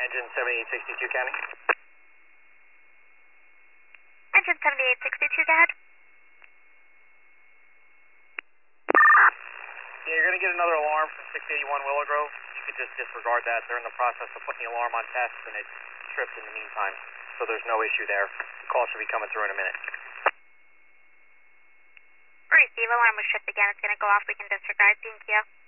Engine 7862 County. Engine 7862, go ahead. Yeah, you're going to get another alarm from 681 Willow Grove. You could just disregard that. They're in the process of putting the alarm on test, and it tripped in the meantime. So there's no issue there. The call should be coming through in a minute. Receive, alarm was tripped again. It's going to go off. We can disregard. Thank you.